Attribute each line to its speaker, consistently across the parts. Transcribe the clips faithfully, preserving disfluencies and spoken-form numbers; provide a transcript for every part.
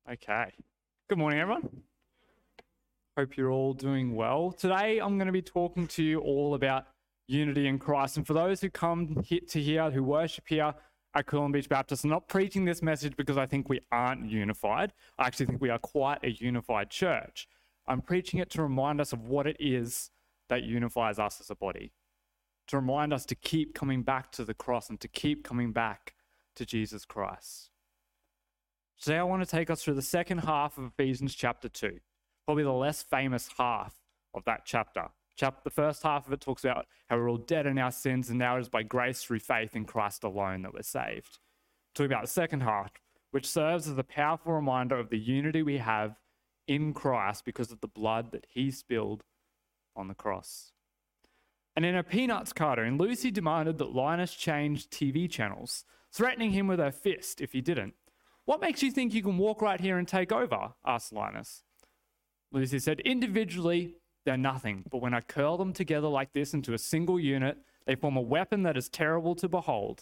Speaker 1: Okay. Good morning, everyone. Hope you're all doing well. Today, I'm going to be talking to you all about unity in Christ. And for those who come he- to here, who worship here at Coolum Beach Baptist, I'm not preaching this message because I think we aren't unified. I actually think we are quite a unified church. I'm preaching it to remind us of what it is that unifies us as a body, to remind us to keep coming back to the cross and to keep coming back to Jesus Christ. Today I want to take us through the second half of Ephesians chapter two, probably the less famous half of that chapter. Chapter, the first half of it talks about how we're all dead in our sins and now it is by grace through faith in Christ alone that we're saved. Talk about the second half, which serves as a powerful reminder of the unity we have in Christ because of the blood that he spilled on the cross. And in a Peanuts cartoon, Lucy demanded that Linus change T V channels, threatening him with her fist if he didn't. "What makes you think you can walk right here and take over?" asked Linus. Lucy said, "Individually, they're nothing, but when I curl them together like this into a single unit, they form a weapon that is terrible to behold."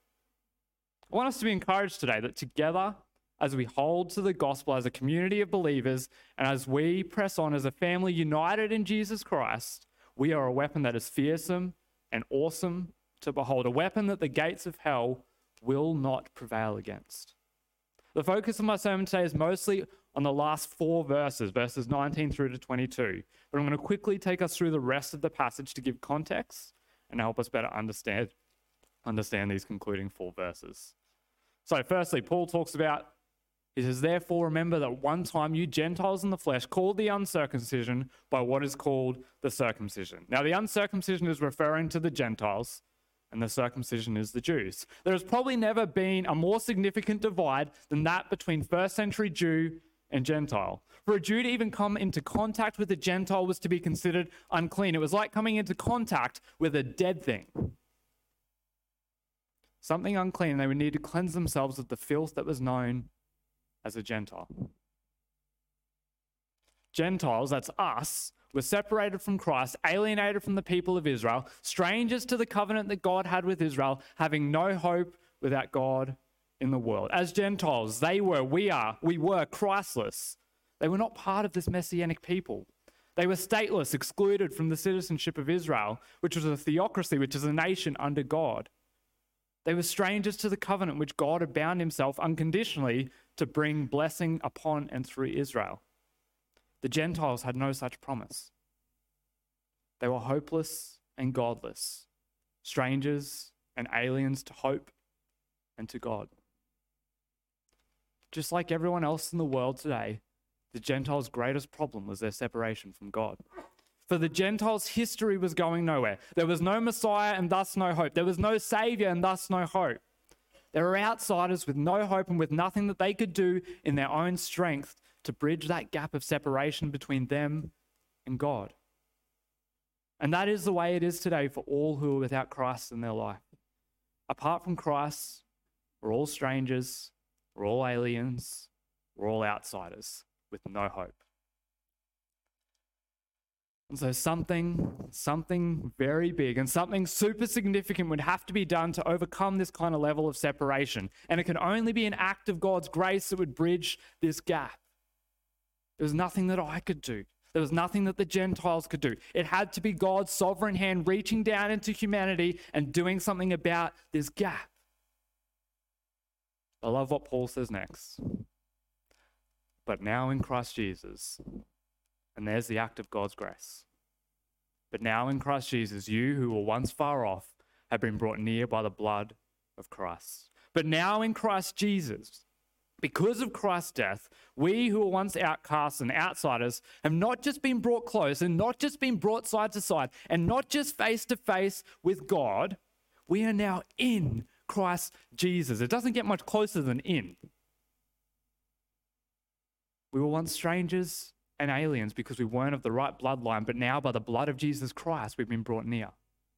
Speaker 1: I want us to be encouraged today that together, as we hold to the gospel as a community of believers, and as we press on as a family united in Jesus Christ, we are a weapon that is fearsome and awesome to behold, a weapon that the gates of hell will not prevail against. The focus of my sermon today is mostly on the last four verses, verses nineteen through to twenty-two. But I'm going to quickly take us through the rest of the passage to give context and help us better understand, understand these concluding four verses. So firstly, Paul talks about, he says, "Therefore remember that one time you Gentiles in the flesh called the uncircumcision by what is called the circumcision." Now the uncircumcision is referring to the Gentiles, and the circumcision is the Jews. There has probably never been a more significant divide than that between first century Jew and Gentile. For a Jew to even come into contact with a Gentile was to be considered unclean. It was like coming into contact with a dead thing. Something unclean, and they would need to cleanse themselves of the filth that was known as a Gentile. Gentiles, that's us, were separated from Christ, alienated from the people of Israel, strangers to the covenant that God had with Israel, having no hope without God in the world. As Gentiles, they were, we are, we were Christless. They were not part of this messianic people. They were stateless, excluded from the citizenship of Israel, which was a theocracy, which is a nation under God. They were strangers to the covenant which God had bound himself unconditionally to bring blessing upon and through Israel. The Gentiles had no such promise. They were hopeless and godless, strangers and aliens to hope and to God. Just like everyone else in the world today, the Gentiles' greatest problem was their separation from God. For the Gentiles, history was going nowhere. There was no Messiah and thus no hope. There was no Savior and thus no hope. They were outsiders with no hope and with nothing that they could do in their own strength to bridge that gap of separation between them and God. And that is the way it is today for all who are without Christ in their life. Apart from Christ, we're all strangers, we're all aliens, we're all outsiders with no hope. And so something, something very big and something super significant would have to be done to overcome this kind of level of separation. And it can only be an act of God's grace that would bridge this gap. There was nothing that I could do. There was nothing that the Gentiles could do. It had to be God's sovereign hand reaching down into humanity and doing something about this gap. I love what Paul says next. But now in Christ Jesus, and there's the act of God's grace. But now in Christ Jesus, you who were once far off have been brought near by the blood of Christ. But now in Christ Jesus, because of Christ's death, we who were once outcasts and outsiders have not just been brought close and not just been brought side to side and not just face to face with God, we are now in Christ Jesus. It doesn't get much closer than in. We were once strangers and aliens because we weren't of the right bloodline, but now by the blood of Jesus Christ, we've been brought near.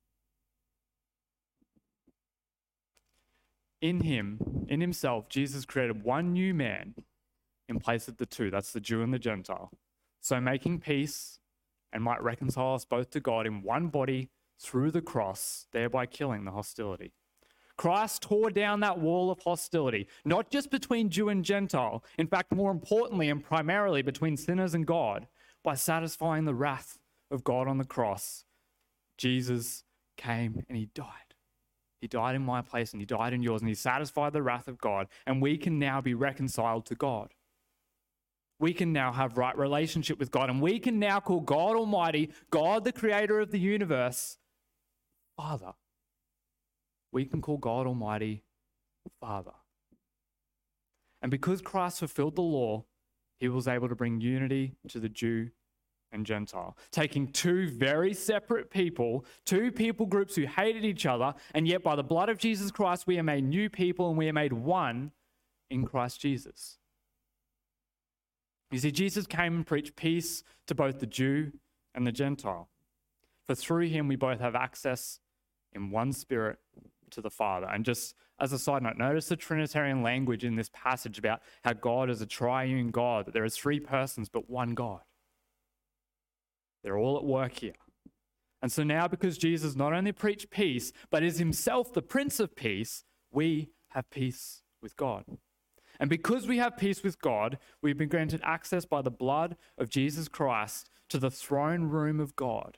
Speaker 1: In him, in himself, Jesus created one new man in place of the two. That's the Jew and the Gentile. So making peace and might reconcile us both to God in one body through the cross, thereby killing the hostility. Christ tore down that wall of hostility, not just between Jew and Gentile, in fact, more importantly and primarily between sinners and God, by satisfying the wrath of God on the cross. Jesus came and he died. He died in my place and he died in yours, and he satisfied the wrath of God, and we can now be reconciled to God. We can now have right relationship with God, and we can now call God Almighty, God the creator of the universe, Father. We can call God Almighty Father. And because Christ fulfilled the law, he was able to bring unity to the Jew and Gentile, taking two very separate people, two people groups who hated each other, and yet by the blood of Jesus Christ, we are made new people and we are made one in Christ Jesus. You see, Jesus came and preached peace to both the Jew and the Gentile. For through him, we both have access in one spirit to the Father. And just as a side note, notice the Trinitarian language in this passage about how God is a triune God, that there is three persons but one God. They're all at work here. And so now, because Jesus not only preached peace, but is himself the Prince of Peace, we have peace with God. And because we have peace with God, we've been granted access by the blood of Jesus Christ to the throne room of God.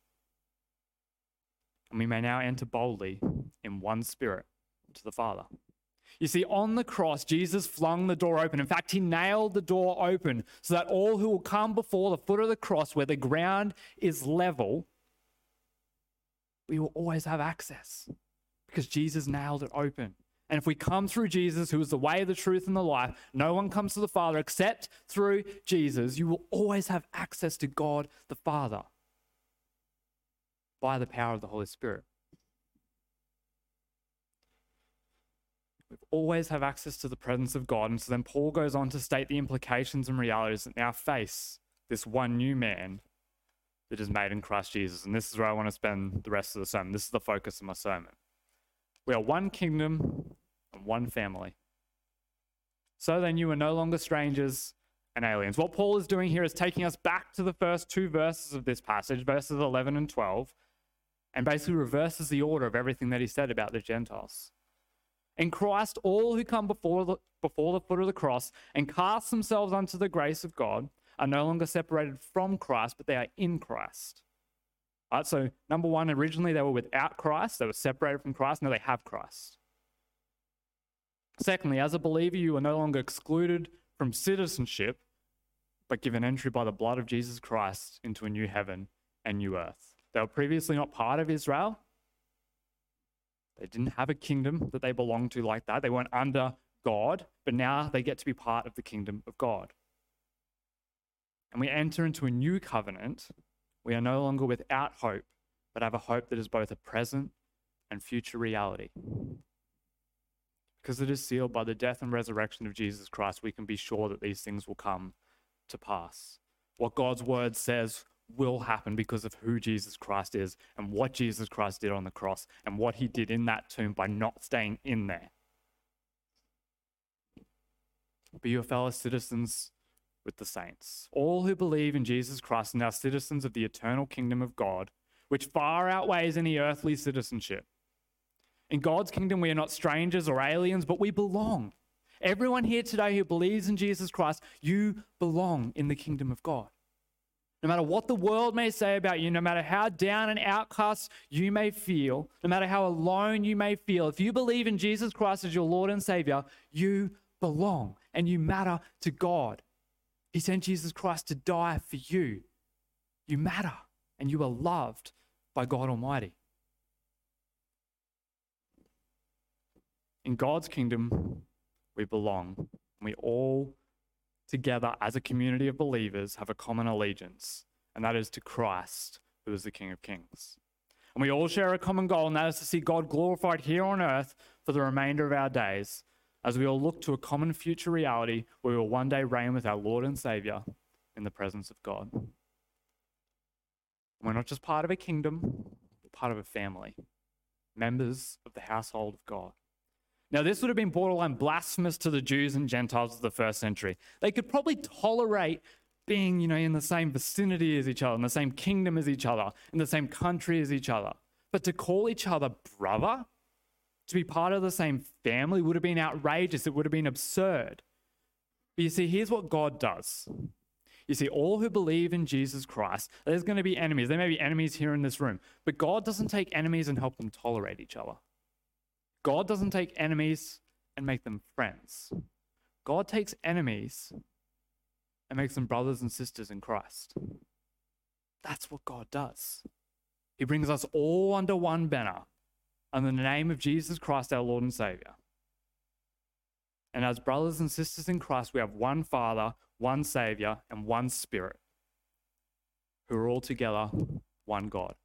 Speaker 1: And we may now enter boldly in one spirit to the Father. You see, on the cross, Jesus flung the door open. In fact, he nailed the door open so that all who will come before the foot of the cross, where the ground is level, we will always have access because Jesus nailed it open. And if we come through Jesus, who is the way, the truth, and the life, no one comes to the Father except through Jesus, you will always have access to God the Father by the power of the Holy Spirit. We always have access to the presence of God. And so then Paul goes on to state the implications and realities that now face this one new man that is made in Christ Jesus. And this is where I want to spend the rest of the sermon. This is the focus of my sermon. We are one kingdom and one family. So then you are no longer strangers and aliens. What Paul is doing here is taking us back to the first two verses of this passage, verses eleven and twelve, and basically reverses the order of everything that he said about the Gentiles. In Christ, all who come before the, before the foot of the cross and cast themselves unto the grace of God are no longer separated from Christ, but they are in Christ. All right, so number one, originally they were without Christ. They were separated from Christ. Now they have Christ. Secondly, as a believer, you are no longer excluded from citizenship, but given entry by the blood of Jesus Christ into a new heaven and new earth. They were previously not part of Israel. They didn't have a kingdom that they belonged to like that. They weren't under God, but now they get to be part of the kingdom of God. And we enter into a new covenant. We are no longer without hope, but have a hope that is both a present and future reality. Because it is sealed by the death and resurrection of Jesus Christ, we can be sure that these things will come to pass. What God's word says will happen because of who Jesus Christ is and what Jesus Christ did on the cross and what he did in that tomb by not staying in there. Be your fellow citizens with the saints. All who believe in Jesus Christ are now citizens of the eternal kingdom of God, which far outweighs any earthly citizenship. In God's kingdom, we are not strangers or aliens, but we belong. Everyone here today who believes in Jesus Christ, you belong in the kingdom of God. No matter what the world may say about you, no matter how down and outcast you may feel, no matter how alone you may feel, if you believe in Jesus Christ as your Lord and Savior, you belong and you matter to God. He sent Jesus Christ to die for you. You matter and you are loved by God Almighty. In God's kingdom, we belong. We all together as a community of believers have a common allegiance, and that is to Christ, who is the King of Kings. And we all share a common goal, and that is to see God glorified here on earth for the remainder of our days, as we all look to a common future reality where we will one day reign with our Lord and Savior in the presence of God. And we're not just part of a kingdom, we're part of a family, members of the household of God. Now, this would have been borderline blasphemous to the Jews and Gentiles of the first century. They could probably tolerate being, you know, in the same vicinity as each other, in the same kingdom as each other, in the same country as each other. But to call each other brother To be part of the same family would have been outrageous. It would have been absurd. But you see, here's what God does. You see, all who believe in Jesus Christ, there's going to be enemies. There may be enemies here in this room, but God doesn't take enemies and help them tolerate each other. God doesn't take enemies and make them friends. God takes enemies and makes them brothers and sisters in Christ. That's what God does. He brings us all under one banner, under the name of Jesus Christ, our Lord and Savior. And as brothers and sisters in Christ, we have one Father, one Savior, and one Spirit, who are all together one God.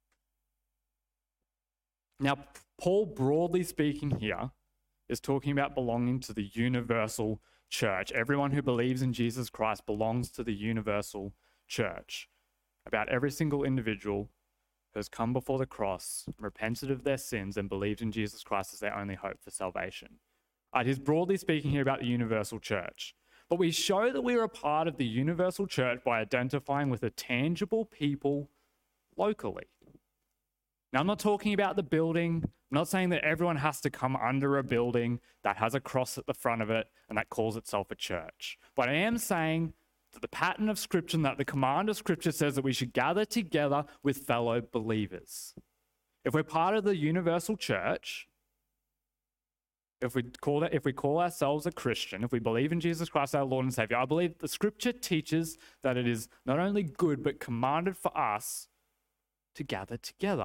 Speaker 1: Now, Paul, broadly speaking here, is talking about belonging to the universal church. Everyone who believes in Jesus Christ belongs to the universal church. About every single individual who has come before the cross, repented of their sins, and believed in Jesus Christ as their only hope for salvation. Uh, he's broadly speaking here about the universal church. But we show that we are a part of the universal church by identifying with a tangible people locally. Now, I'm not talking about the building. I'm not saying that everyone has to come under a building that has a cross at the front of it and that calls itself a church. But I am saying that the pattern of Scripture and that the command of Scripture says that we should gather together with fellow believers. If we're part of the universal church, if we call it, if we call ourselves a Christian, if we believe in Jesus Christ, our Lord and Savior, I believe the Scripture teaches that it is not only good but commanded for us to gather together.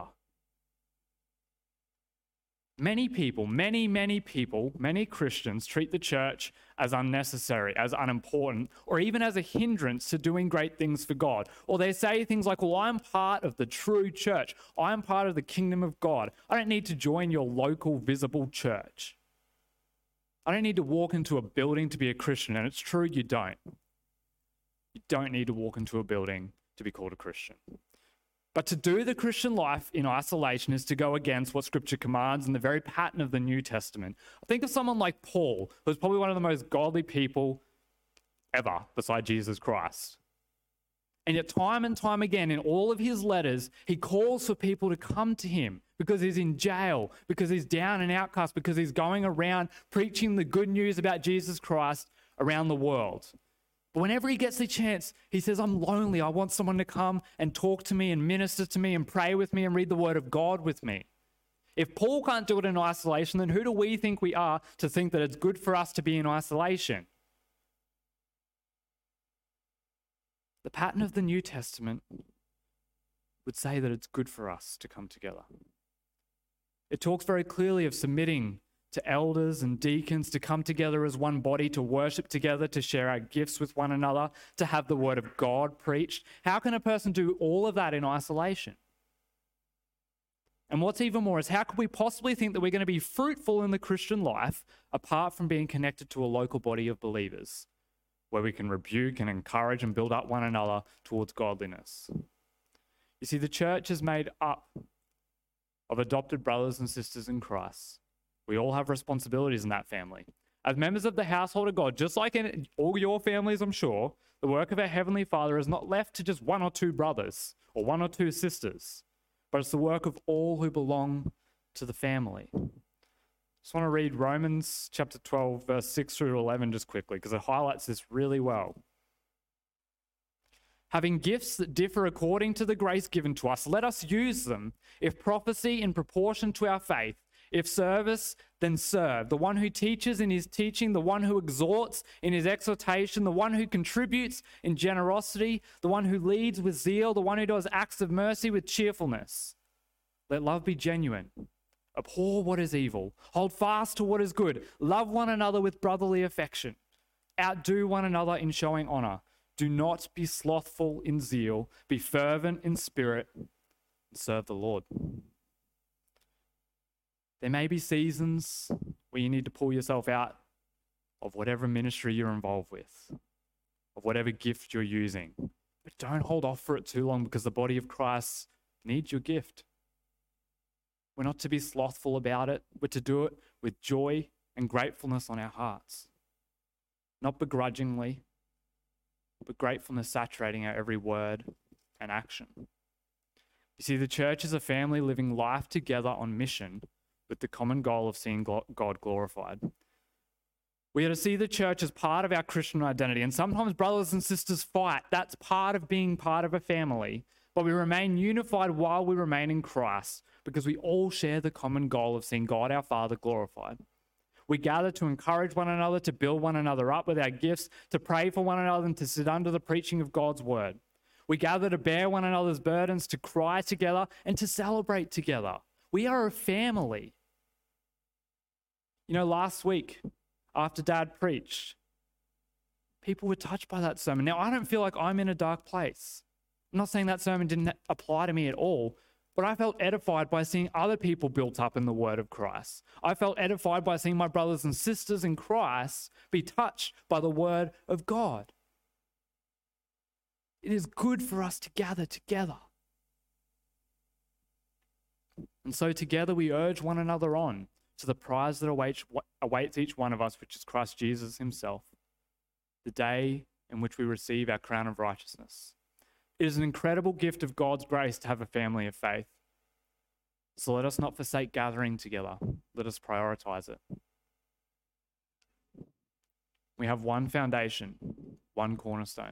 Speaker 1: Many people, many, many people, many Christians treat the church as unnecessary, as unimportant, or even as a hindrance to doing great things for God. Or they say things like, well, I'm part of the true church. I'm part of the kingdom of God. I don't need to join your local visible church. I don't need to walk into a building to be a Christian. And it's true, you don't. You don't need to walk into a building to be called a Christian. But to do the Christian life in isolation is to go against what Scripture commands and the very pattern of the New Testament. Think of someone like Paul, who's probably one of the most godly people ever beside Jesus Christ. And yet time and time again in all of his letters, he calls for people to come to him because he's in jail, because he's down and outcast, because he's going around preaching the good news about Jesus Christ around the world. But whenever he gets the chance, he says, I'm lonely. I want someone to come and talk to me and minister to me and pray with me and read the word of God with me. If Paul can't do it in isolation, then who do we think we are to think that it's good for us to be in isolation? The pattern of the New Testament would say that it's good for us to come together. It talks very clearly of submitting to elders and deacons, to come together as one body, to worship together, to share our gifts with one another, to have the word of God preached. How can a person do all of that in isolation? And what's even more is how could we possibly think that we're going to be fruitful in the Christian life apart from being connected to a local body of believers where we can rebuke and encourage and build up one another towards godliness? You see, the church is made up of adopted brothers and sisters in Christ. We all have responsibilities in that family. As members of the household of God, just like in all your families, I'm sure, the work of our Heavenly Father is not left to just one or two brothers or one or two sisters, but it's the work of all who belong to the family. I just want to read Romans chapter twelve, verse six through to eleven just quickly, because it highlights this really well. Having gifts that differ according to the grace given to us, let us use them. If prophecy, in proportion to our faith. If service, then serve. The one who teaches in his teaching, the one who exhorts in his exhortation, the one who contributes in generosity, the one who leads with zeal, the one who does acts of mercy with cheerfulness. Let love be genuine. Abhor what is evil. Hold fast to what is good. Love one another with brotherly affection. Outdo one another in showing honor. Do not be slothful in zeal. Be fervent in spirit. And serve the Lord. There may be seasons where you need to pull yourself out of whatever ministry you're involved with, of whatever gift you're using. But don't hold off for it too long, because the body of Christ needs your gift. We're not to be slothful about it. We're to do it with joy and gratefulness on our hearts. Not begrudgingly, but gratefulness saturating our every word and action. You see, the church is a family living life together on mission with the common goal of seeing God glorified. We are to see the church as part of our Christian identity. And sometimes brothers and sisters fight. That's part of being part of a family. But we remain unified while we remain in Christ because we all share the common goal of seeing God our Father glorified. We gather to encourage one another, to build one another up with our gifts, to pray for one another, and to sit under the preaching of God's word. We gather to bear one another's burdens, to cry together, and to celebrate together. We are a family. You know, last week, after Dad preached, people were touched by that sermon. Now, I don't feel like I'm in a dark place. I'm not saying that sermon didn't apply to me at all, but I felt edified by seeing other people built up in the word of Christ. I felt edified by seeing my brothers and sisters in Christ be touched by the word of God. It is good for us to gather together. And so together we urge one another on to the prize that awaits, awaits each one of us, which is Christ Jesus himself, the day in which we receive our crown of righteousness. It is an incredible gift of God's grace to have a family of faith. So let us not forsake gathering together. Let us prioritize it. We have one foundation, one cornerstone,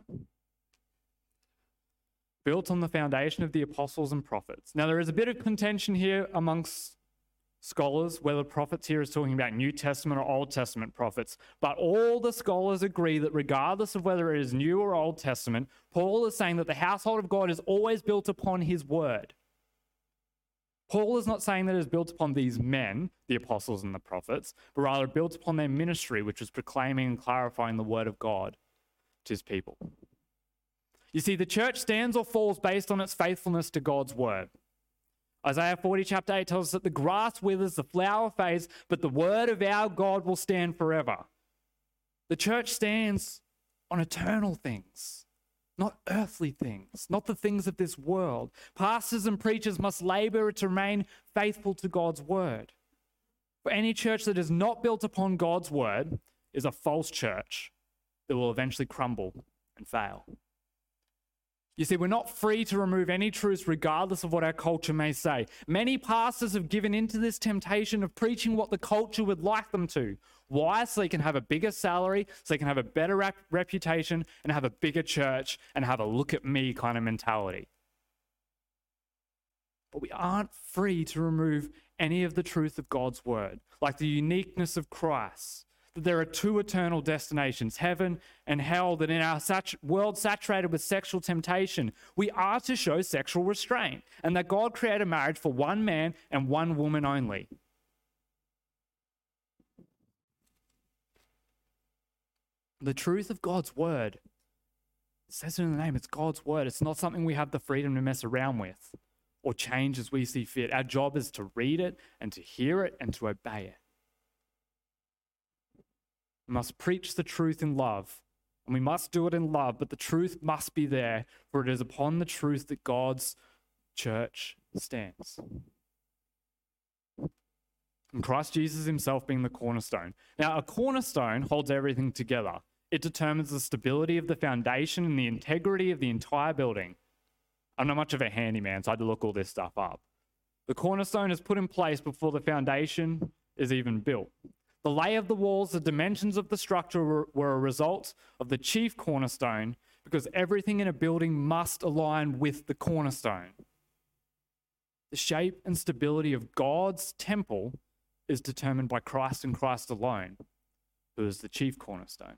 Speaker 1: built on the foundation of the apostles and prophets. Now, there is a bit of contention here amongst scholars whether prophets here is talking about New Testament or Old Testament prophets, but all the scholars agree that regardless of whether it is New or Old Testament, Paul is saying that the household of God is always built upon his word. Paul is not saying that it is built upon these men, the apostles and the prophets, but rather built upon their ministry, which was proclaiming and clarifying the word of God to his people. You see, the church stands or falls based on its faithfulness to God's word. Isaiah forty, chapter eight tells us that the grass withers, the flower fades, but the word of our God will stand forever. The church stands on eternal things, not earthly things, not the things of this world. Pastors and preachers must labor to remain faithful to God's word. For any church that is not built upon God's word is a false church that will eventually crumble and fail. You see, we're not free to remove any truths regardless of what our culture may say. Many pastors have given into this temptation of preaching what the culture would like them to. Why? So they can have a bigger salary, so they can have a better rep- reputation, and have a bigger church, and have a look at me kind of mentality. But we aren't free to remove any of the truth of God's word, like the uniqueness of Christ. That there are two eternal destinations, heaven and hell, that in our sat- world saturated with sexual temptation, we are to show sexual restraint, and that God created marriage for one man and one woman only. The truth of God's word, it says it in the name, it's God's word. It's not something we have the freedom to mess around with or change as we see fit. Our job is to read it and to hear it and to obey it. We must preach the truth in love, and we must do it in love, but the truth must be there, for it is upon the truth that God's church stands. And Christ Jesus himself being the cornerstone. Now, a cornerstone holds everything together. It determines the stability of the foundation and the integrity of the entire building. I'm not much of a handyman, so I had to look all this stuff up. The cornerstone is put in place before the foundation is even built. The lay of the walls, the dimensions of the structure were, were a result of the chief cornerstone, because everything in a building must align with the cornerstone. The shape and stability of God's temple is determined by Christ and Christ alone, who is the chief cornerstone.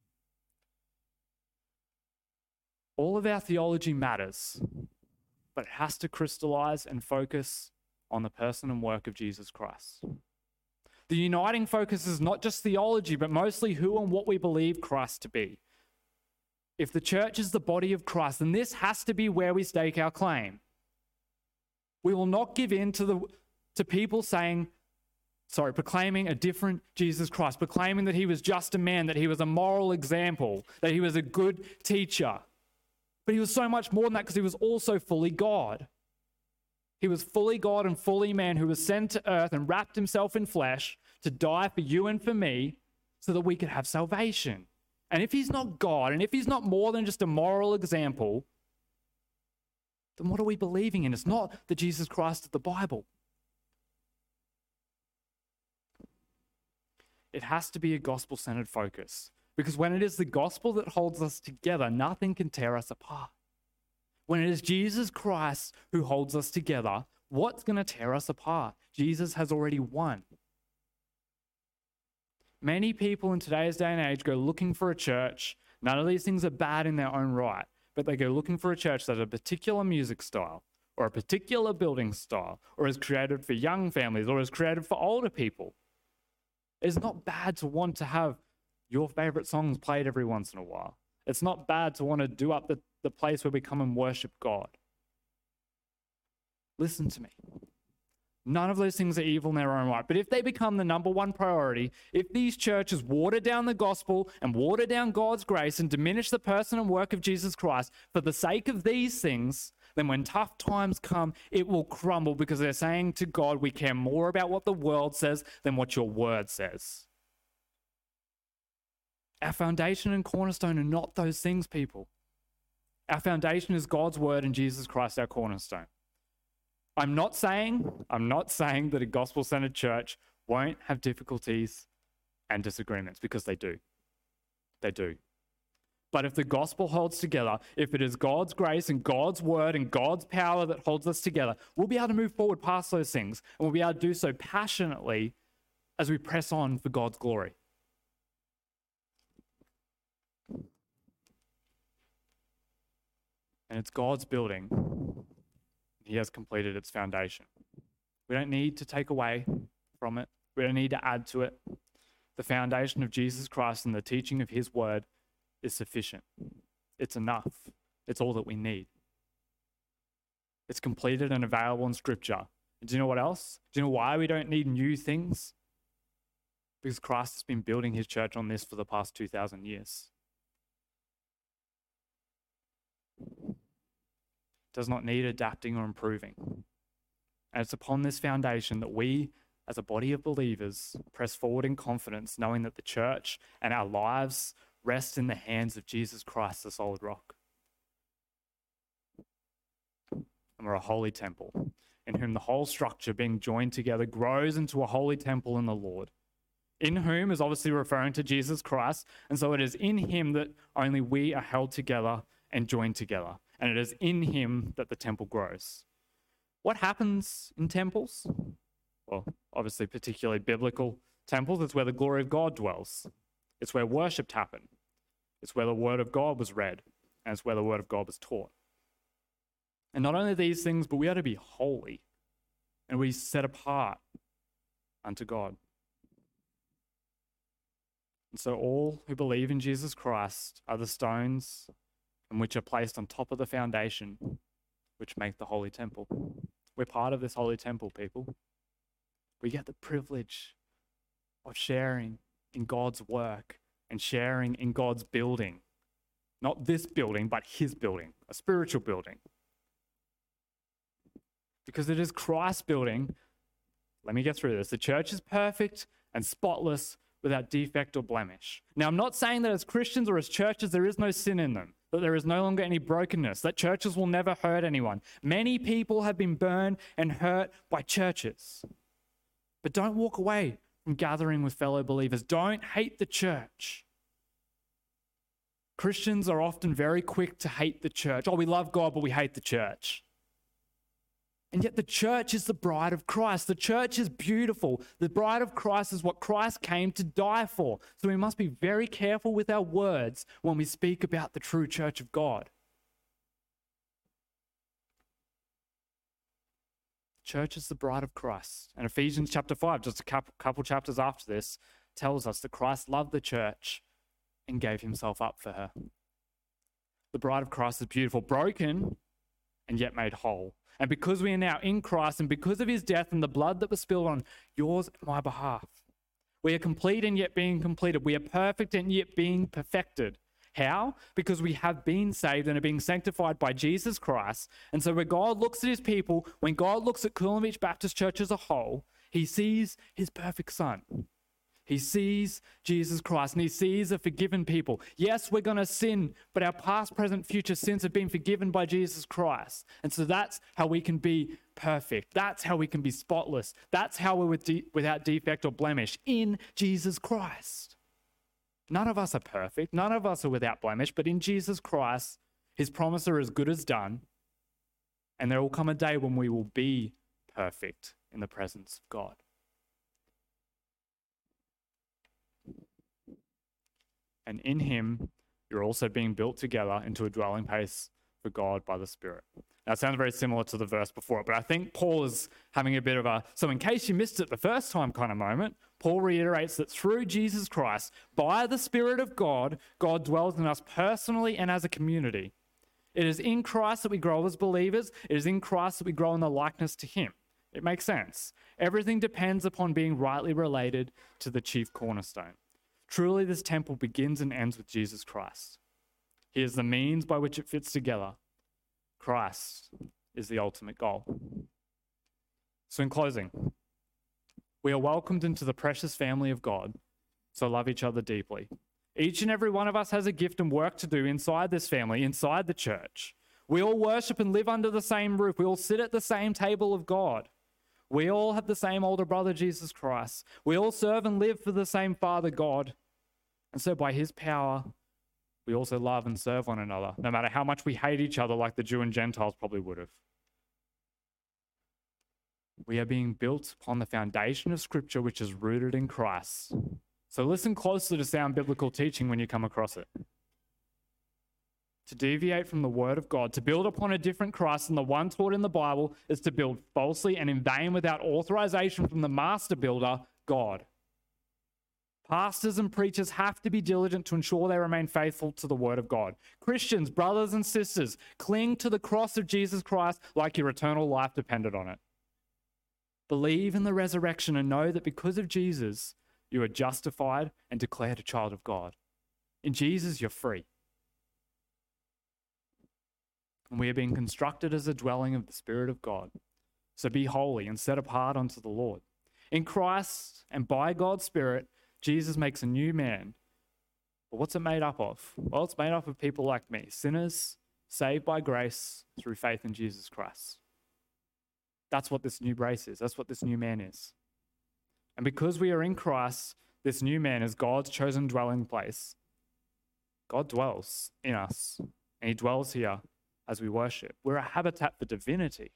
Speaker 1: All of our theology matters, but it has to crystallize and focus on the person and work of Jesus Christ. The uniting focus is not just theology, but mostly who and what we believe Christ to be. If the church is the body of Christ, then this has to be where we stake our claim. We will not give in to the to people saying, sorry, proclaiming a different Jesus Christ, proclaiming that he was just a man, that he was a moral example, that he was a good teacher. But he was so much more than that, because he was also fully God. He was fully God and fully man, who was sent to earth and wrapped himself in flesh to die for you and for me so that we could have salvation. And if he's not God, and if he's not more than just a moral example, then what are we believing in? It's not the Jesus Christ of the Bible. it has to be a gospel-centered focus. Because when it is the gospel that holds us together, nothing can tear us apart. When it is Jesus Christ who holds us together, what's going to tear us apart? Jesus has already won. Many people in today's day and age go looking for a church. None of these things are bad in their own right, but they go looking for a church that has a particular music style or a particular building style, or is created for young families, or is created for older people. It's not bad to want to have your favorite songs played every once in a while. It's not bad to want to do up the, the place where we come and worship God. Listen to me. None of those things are evil in their own right. But if they become the number one priority, if these churches water down the gospel and water down God's grace and diminish the person and work of Jesus Christ for the sake of these things, then when tough times come, it will crumble, because they're saying to God, we care more about what the world says than what your word says. Our foundation and cornerstone are not those things, people. Our foundation is God's word and Jesus Christ, our cornerstone. I'm not saying, I'm not saying that a gospel-centered church won't have difficulties and disagreements, because they do. They do. But if the gospel holds together, if it is God's grace and God's word and God's power that holds us together, we'll be able to move forward past those things, and we'll be able to do so passionately as we press on for God's glory. And it's God's building. He has completed its foundation. We don't need to take away from it. We don't need to add to it. The foundation of Jesus Christ and the teaching of his word is sufficient. It's enough. It's all that we need. It's completed and available in Scripture. And do you know what else? Do you know why we don't need new things? Because Christ has been building his church on this for the past two thousand years. It does not need adapting or improving. And it's upon this foundation that we, as a body of believers, press forward in confidence, knowing that the church and our lives rest in the hands of Jesus Christ, the solid rock. And we're a holy temple, in whom the whole structure, being joined together, grows into a holy temple in the Lord, in whom is obviously referring to Jesus Christ, and so it is in him that only we are held together and joined together, and it is in him that the temple grows. What happens in temples? Well, obviously, particularly biblical temples, it's where the glory of God dwells. It's where worship happened. It's where the word of God was read, and it's where the word of God was taught. And not only these things, but we are to be holy, and we set apart unto God. And so all who believe in Jesus Christ are the stones and which are placed on top of the foundation, which make the holy temple. We're part of this holy temple, people. We get the privilege of sharing in God's work and sharing in God's building. Not this building, but his building, a spiritual building. Because it is Christ's building. Let me get through this. The church is perfect and spotless, without defect or blemish. Now, I'm not saying that as Christians or as churches there is no sin in them, that there is no longer any brokenness, that churches will never hurt anyone. Many people have been burned and hurt by churches. But don't walk away from gathering with fellow believers. Don't hate the church. Christians are often very quick to hate the church. Oh, we love God, but we hate the church. And yet the church is the bride of Christ. The church is beautiful. The bride of Christ is what Christ came to die for. So we must be very careful with our words when we speak about the true church of God. Church is the bride of Christ. And Ephesians chapter five, just a couple chapters after this, tells us that Christ loved the church and gave himself up for her. The bride of Christ is beautiful, broken and yet made whole. And because we are now in Christ and because of his death and the blood that was spilled on yours and my behalf, we are complete and yet being completed. We are perfect and yet being perfected. How? Because we have been saved and are being sanctified by Jesus Christ. And so when God looks at his people, when God looks at Coolum Beach Baptist Church as a whole, he sees his perfect son. He sees Jesus Christ and he sees a forgiven people. Yes, we're going to sin, but our past, present, future sins have been forgiven by Jesus Christ. And so that's how we can be perfect. That's how we can be spotless. That's how we're with de- without defect or blemish in Jesus Christ. None of us are perfect. None of us are without blemish, but in Jesus Christ, his promises are as good as done. And there will come a day when we will be perfect in the presence of God. And in him, you're also being built together into a dwelling place for God by the Spirit. That sounds very similar to the verse before it, but I think Paul is having a bit of a, so in case you missed it the first time kind of moment, Paul reiterates that through Jesus Christ, by the Spirit of God, God dwells in us personally and as a community. It is in Christ that we grow as believers. It is in Christ that we grow in the likeness to him. It makes sense. Everything depends upon being rightly related to the chief cornerstone. Truly, this temple begins and ends with Jesus Christ. He is the means by which it fits together. Christ is the ultimate goal. So in closing, we are welcomed into the precious family of God, so love each other deeply. Each and every one of us has a gift and work to do inside this family, inside the church. We all worship and live under the same roof. We all sit at the same table of God. We all have the same older brother, Jesus Christ. We all serve and live for the same Father, God. And so by his power, we also love and serve one another, no matter how much we hate each other like the Jew and Gentiles probably would have. We are being built upon the foundation of Scripture, which is rooted in Christ. So listen closely to sound biblical teaching when you come across it. To deviate from the word of God, to build upon a different Christ than the one taught in the Bible, is to build falsely and in vain without authorization from the master builder, God. Pastors and preachers have to be diligent to ensure they remain faithful to the word of God. Christians, brothers and sisters, cling to the cross of Jesus Christ like your eternal life depended on it. Believe in the resurrection and know that because of Jesus, you are justified and declared a child of God. In Jesus, you're free. And we are being constructed as a dwelling of the Spirit of God. So be holy and set apart unto the Lord. In Christ and by God's Spirit, Jesus makes a new man. But what's it made up of? Well, it's made up of people like me, sinners saved by grace through faith in Jesus Christ. That's what this new race is. That's what this new man is. And because we are in Christ, this new man is God's chosen dwelling place. God dwells in us, and he dwells here as we worship. We're a habitat for divinity.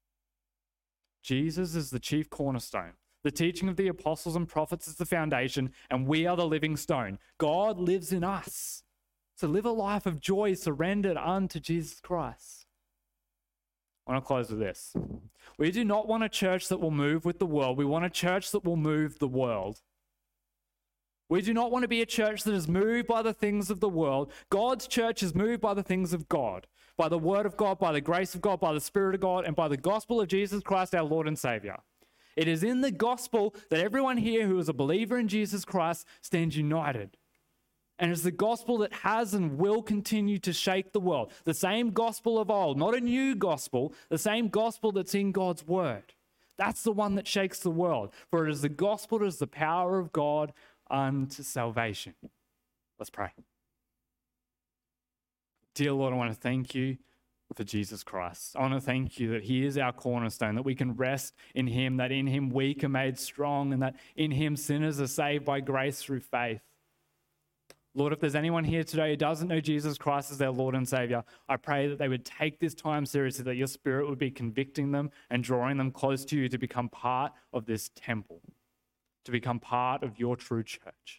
Speaker 1: Jesus is the chief cornerstone. The teaching of the apostles and prophets is the foundation, and we are the living stone. God lives in us. So live a life of joy surrendered unto Jesus Christ. I want to close with this. We do not want a church that will move with the world. We want a church that will move the world. We do not want to be a church that is moved by the things of the world. God's church is moved by the things of God, by the word of God, by the grace of God, by the Spirit of God, and by the gospel of Jesus Christ, our Lord and Savior. It is in the gospel that everyone here who is a believer in Jesus Christ stands united. And it's the gospel that has and will continue to shake the world. The same gospel of old, not a new gospel, the same gospel that's in God's word. That's the one that shakes the world. For it is the gospel that is the power of God unto salvation. Let's pray. Dear Lord, I want to thank you for Jesus Christ. I want to thank you that he is our cornerstone, that we can rest in him, that in him weak are made strong, and that in him sinners are saved by grace through faith. Lord, if there's anyone here today who doesn't know Jesus Christ as their Lord and Savior, I pray that they would take this time seriously, that your Spirit would be convicting them and drawing them close to you to become part of this temple, to become part of your true church.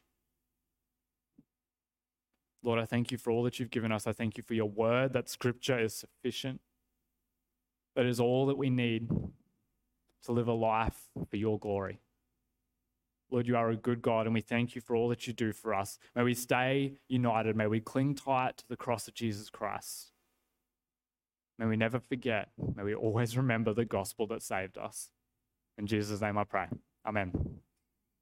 Speaker 1: Lord, I thank you for all that you've given us. I thank you for your word, that Scripture is sufficient. That is all that we need to live a life for your glory. Lord, you are a good God, and we thank you for all that you do for us. May we stay united. May we cling tight to the cross of Jesus Christ. May we never forget. May we always remember the gospel that saved us. In Jesus' name I pray. Amen.